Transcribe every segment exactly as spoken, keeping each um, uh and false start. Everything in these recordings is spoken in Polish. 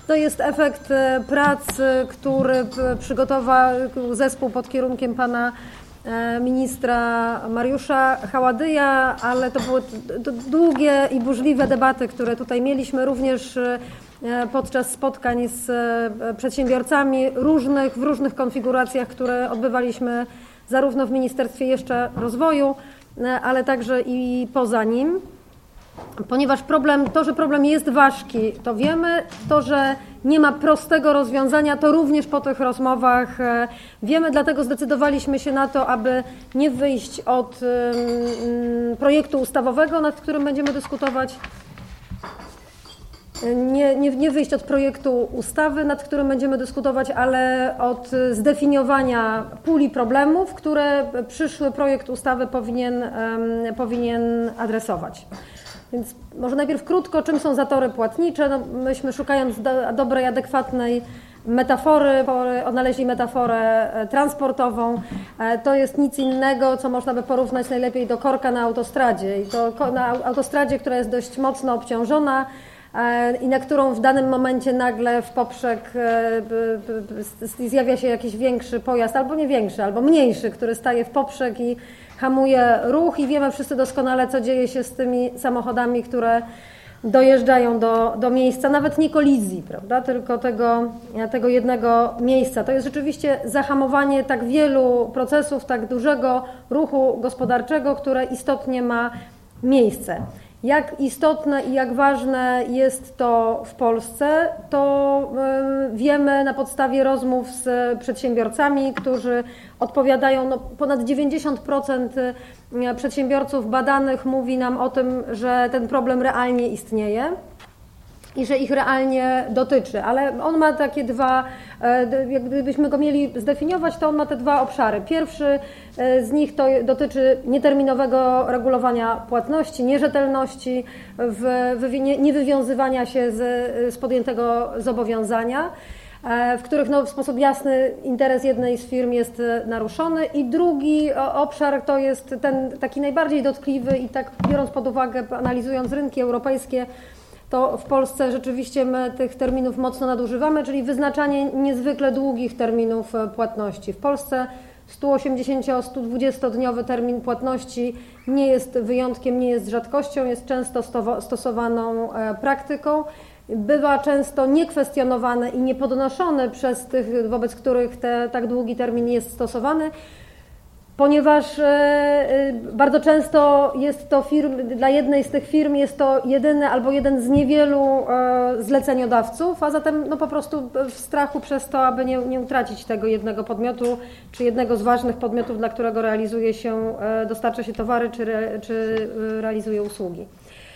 To jest efekt prac, który przygotował zespół pod kierunkiem pana ministra Mariusza Haładyja, ale to były długie i burzliwe debaty, które tutaj mieliśmy również podczas spotkań z przedsiębiorcami różnych, w różnych konfiguracjach, które odbywaliśmy zarówno w Ministerstwie jeszcze Rozwoju, ale także i poza nim. Ponieważ problem, to, że problem jest ważki, to wiemy, to, że nie ma prostego rozwiązania, to również po tych rozmowach wiemy, dlatego zdecydowaliśmy się na to, aby nie wyjść od um, projektu ustawowego, nad którym będziemy dyskutować, nie, nie, nie wyjść od projektu ustawy, nad którym będziemy dyskutować, ale od zdefiniowania puli problemów, które przyszły projekt ustawy powinien, um, powinien adresować. Więc może najpierw krótko, czym są zatory płatnicze. No, myśmy szukając do, dobrej, adekwatnej metafory, odnaleźli metaforę transportową. To jest nic innego, co można by porównać najlepiej do korka na autostradzie. I to na autostradzie, która jest dość mocno obciążona i na którą w danym momencie nagle w poprzek zjawia się jakiś większy pojazd, albo nie większy, albo mniejszy, który staje w poprzek i hamuje ruch i wiemy wszyscy doskonale, co dzieje się z tymi samochodami, które dojeżdżają do, do miejsca, nawet nie kolizji, prawda, tylko tego, tego jednego miejsca. To jest rzeczywiście zahamowanie tak wielu procesów, tak dużego ruchu gospodarczego, które istotnie ma miejsce. Jak istotne i jak ważne jest to w Polsce, to wiemy na podstawie rozmów z przedsiębiorcami, którzy odpowiadają, no ponad dziewięćdziesiąt procent przedsiębiorców badanych mówi nam o tym, że ten problem realnie istnieje i że ich realnie dotyczy, ale on ma takie dwa, gdybyśmy go mieli zdefiniować, to on ma te dwa obszary. Pierwszy z nich to dotyczy nieterminowego regulowania płatności, nierzetelności, w, niewywiązywania się z, z podjętego zobowiązania, w których no, w sposób jasny interes jednej z firm jest naruszony, i drugi obszar to jest ten taki najbardziej dotkliwy i tak biorąc pod uwagę, analizując rynki europejskie, to w Polsce rzeczywiście my tych terminów mocno nadużywamy, czyli wyznaczanie niezwykle długich terminów płatności. W Polsce sto osiemdziesięcio do stu dwudziestodniowy termin płatności nie jest wyjątkiem, nie jest rzadkością, jest często stosowaną praktyką. Bywa często niekwestionowane i niepodnoszone przez tych, wobec których te, tak długi termin jest stosowany, ponieważ bardzo często jest to firm, dla jednej z tych firm jest to jedyny albo jeden z niewielu zleceniodawców, a zatem no po prostu w strachu przez to, aby nie, nie utracić tego jednego podmiotu, czy jednego z ważnych podmiotów, dla którego realizuje się, dostarcza się towary, czy, re, czy realizuje usługi.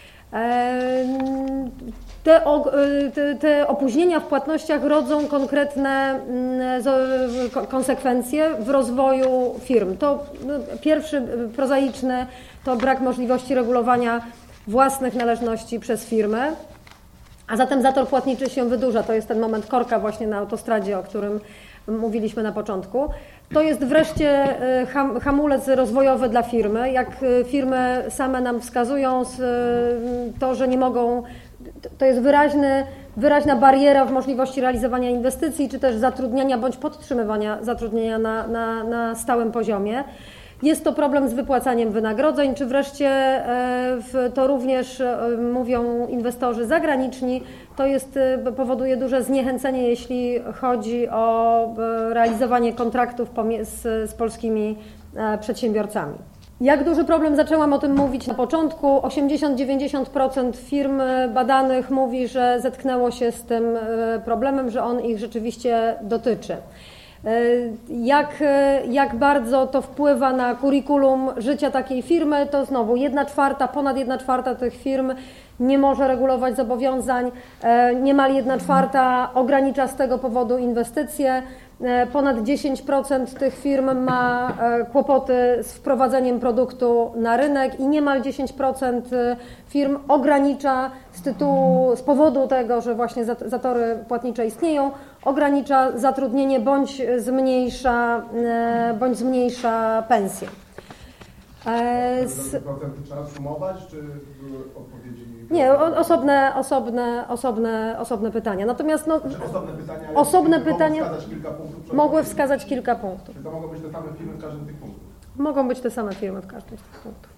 Te, te, te opóźnienia w płatnościach rodzą konkretne konsekwencje w rozwoju firm. To pierwszy, prozaiczny, to brak możliwości regulowania własnych należności przez firmy, a zatem zator płatniczy się wydłuża. To jest ten moment korka właśnie na autostradzie, o którym mówiliśmy na początku. To jest wreszcie hamulec rozwojowy dla firmy. Jak firmy same nam wskazują, to, że nie mogą, to jest wyraźny, wyraźna bariera w możliwości realizowania inwestycji, czy też zatrudniania bądź podtrzymywania zatrudnienia na, na, na stałym poziomie. Jest to problem z wypłacaniem wynagrodzeń, czy wreszcie to również mówią inwestorzy zagraniczni, to jest, powoduje duże zniechęcenie, jeśli chodzi o realizowanie kontraktów z, z polskimi przedsiębiorcami. Jak duży problem, zaczęłam o tym mówić na początku. osiemdziesiąt do dziewięćdziesięciu procent firm badanych mówi, że zetknęło się z tym problemem, że on ich rzeczywiście dotyczy. Jak, jak bardzo to wpływa na kurikulum życia takiej firmy, to znowu jedna czwarta, ponad jedna czwarta tych firm nie może regulować zobowiązań, niemal jedna czwarta ogranicza z tego powodu inwestycje, ponad dziesięć procent tych firm ma kłopoty z wprowadzeniem produktu na rynek i niemal dziesięć procent firm ogranicza z tytułu, z powodu tego, że właśnie zatory płatnicze istnieją, ogranicza zatrudnienie bądź zmniejsza, bądź zmniejsza pensję. Z... procenty trzeba sumować, czy były odpowiedzi? Nie, osobne, osobne, osobne, osobne pytania. Natomiast no, znaczy osobne pytania, osobne pytania mogły wskazać kilka punktów. Mogły wskazać kilka punktów. Czy to mogą być te same firmy w każdym z tych punktów? Mogą być te same firmy w każdym z tych punktów.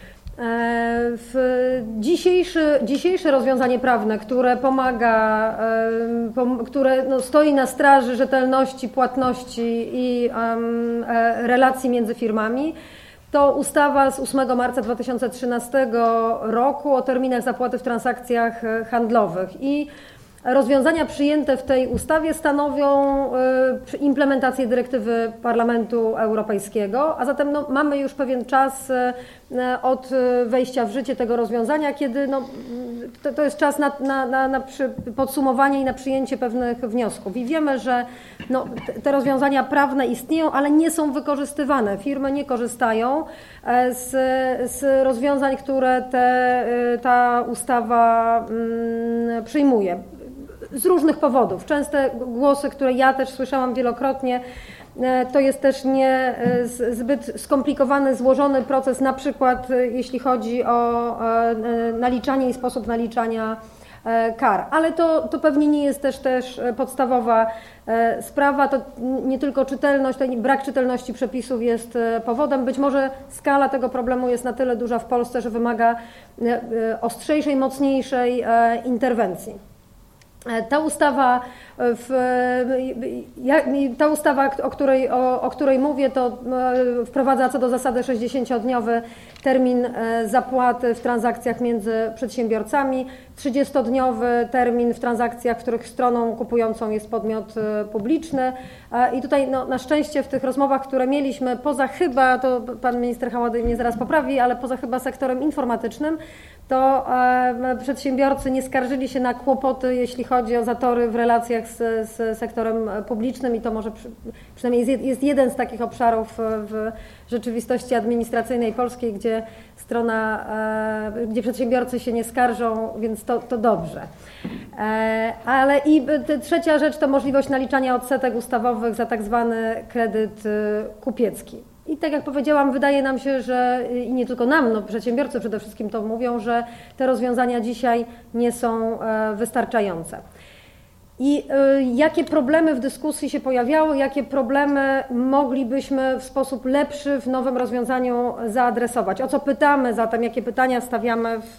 W dzisiejsze, dzisiejsze rozwiązanie prawne, które pomaga, które no, stoi na straży rzetelności, płatności i um, relacji między firmami, to ustawa z ósmego marca dwa tysiące trzynastego roku o terminach zapłaty w transakcjach handlowych i rozwiązania przyjęte w tej ustawie stanowią implementację dyrektywy Parlamentu Europejskiego, a zatem no, mamy już pewien czas od wejścia w życie tego rozwiązania, kiedy no, to, to jest czas na, na, na, na podsumowanie i na przyjęcie pewnych wniosków. I wiemy, że no, te rozwiązania prawne istnieją, ale nie są wykorzystywane. Firmy nie korzystają z, z rozwiązań, które te, ta ustawa mm, przyjmuje. Z różnych powodów. Częste głosy, które ja też słyszałam wielokrotnie, to jest też nie zbyt skomplikowany, złożony proces, na przykład jeśli chodzi o naliczanie i sposób naliczania kar. Ale to, to pewnie nie jest też, też podstawowa sprawa, to nie tylko czytelność, to brak czytelności przepisów jest powodem. Być może skala tego problemu jest na tyle duża w Polsce, że wymaga ostrzejszej, mocniejszej interwencji. Ta ustawa, w, ta ustawa o, której, o, o której mówię, to wprowadza co do zasady sześćdziesięciodniowy termin zapłaty w transakcjach między przedsiębiorcami, trzydziestodniowy termin w transakcjach, w których stroną kupującą jest podmiot publiczny. I tutaj no, na szczęście w tych rozmowach, które mieliśmy, poza chyba, to pan minister Hałady mnie zaraz poprawi, ale poza chyba sektorem informatycznym, to e, przedsiębiorcy nie skarżyli się na kłopoty, jeśli chodzi o zatory w relacjach z, z sektorem publicznym i to może przy, przynajmniej jest, jest jeden z takich obszarów w rzeczywistości administracyjnej polskiej, gdzie strona, e, gdzie przedsiębiorcy się nie skarżą, więc to, to dobrze. E, ale i trzecia rzecz to możliwość naliczania odsetek ustawowych za tak zwany kredyt kupiecki. I tak jak powiedziałam, wydaje nam się, że i nie tylko nam, no przedsiębiorcy przede wszystkim to mówią, że te rozwiązania dzisiaj nie są wystarczające. I jakie problemy w dyskusji się pojawiały, jakie problemy moglibyśmy w sposób lepszy w nowym rozwiązaniu zaadresować? O co pytamy zatem, jakie pytania stawiamy w,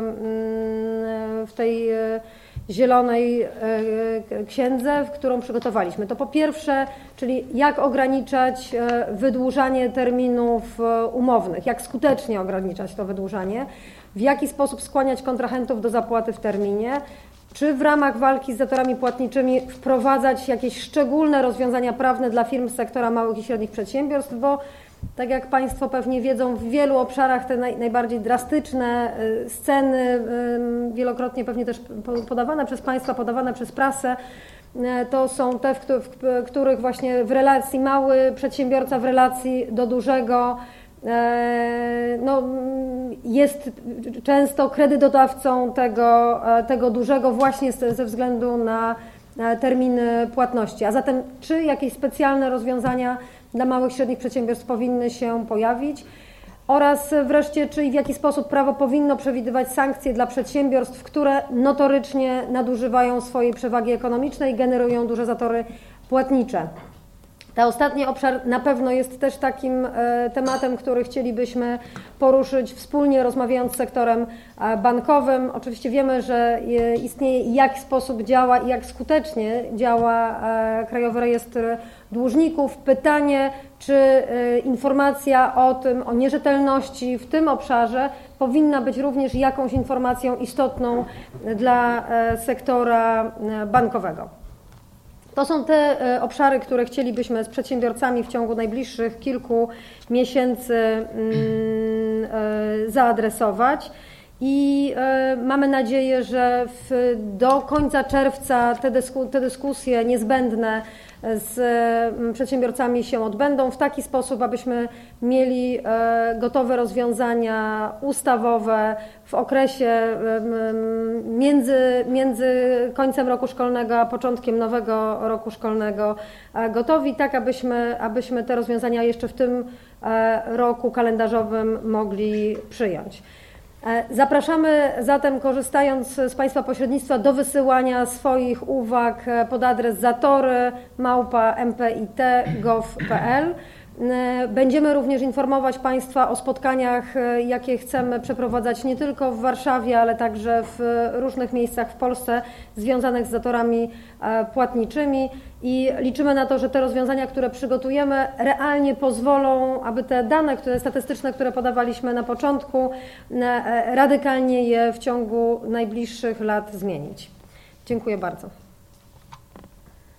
w tej zielonej księdze, w którą przygotowaliśmy. To po pierwsze, czyli jak ograniczać wydłużanie terminów umownych, jak skutecznie ograniczać to wydłużanie, w jaki sposób skłaniać kontrahentów do zapłaty w terminie, czy w ramach walki z zatorami płatniczymi wprowadzać jakieś szczególne rozwiązania prawne dla firm z sektora małych i średnich przedsiębiorstw, bo tak jak Państwo pewnie wiedzą, w wielu obszarach te naj, najbardziej drastyczne sceny, wielokrotnie pewnie też podawane przez Państwa, podawane przez prasę, to są te, w, w których właśnie w relacji mały przedsiębiorca w relacji do dużego no, jest często kredytodawcą tego, tego dużego właśnie ze względu na terminy płatności. A zatem czy jakieś specjalne rozwiązania dla małych i średnich przedsiębiorstw powinny się pojawić? Oraz wreszcie, czy i w jaki sposób prawo powinno przewidywać sankcje dla przedsiębiorstw, które notorycznie nadużywają swojej przewagi ekonomicznej i generują duże zatory płatnicze. Ta ostatni obszar na pewno jest też takim tematem, który chcielibyśmy poruszyć wspólnie, rozmawiając z sektorem bankowym. Oczywiście wiemy, że istnieje i jak sposób działa i jak skutecznie działa Krajowy Rejestr Dłużników. Pytanie, czy informacja o tym, o nierzetelności w tym obszarze powinna być również jakąś informacją istotną dla sektora bankowego. To są te obszary, które chcielibyśmy z przedsiębiorcami w ciągu najbliższych kilku miesięcy zaadresować. I y, mamy nadzieję, że w, do końca czerwca te, dysku, te dyskusje niezbędne z y, przedsiębiorcami się odbędą w taki sposób, abyśmy mieli y, gotowe rozwiązania ustawowe w okresie y, między, między końcem roku szkolnego a początkiem nowego roku szkolnego y, gotowi, tak abyśmy, abyśmy te rozwiązania jeszcze w tym y, roku kalendarzowym mogli przyjąć. Zapraszamy zatem, korzystając z Państwa pośrednictwa, do wysyłania swoich uwag pod adres zatory małpa m p i t kropka gov kropka p l. Będziemy również informować Państwa o spotkaniach, jakie chcemy przeprowadzać nie tylko w Warszawie, ale także w różnych miejscach w Polsce związanych z zatorami płatniczymi i liczymy na to, że te rozwiązania, które przygotujemy, realnie pozwolą, aby te dane które, statystyczne, które podawaliśmy na początku, radykalnie je w ciągu najbliższych lat zmienić. Dziękuję bardzo.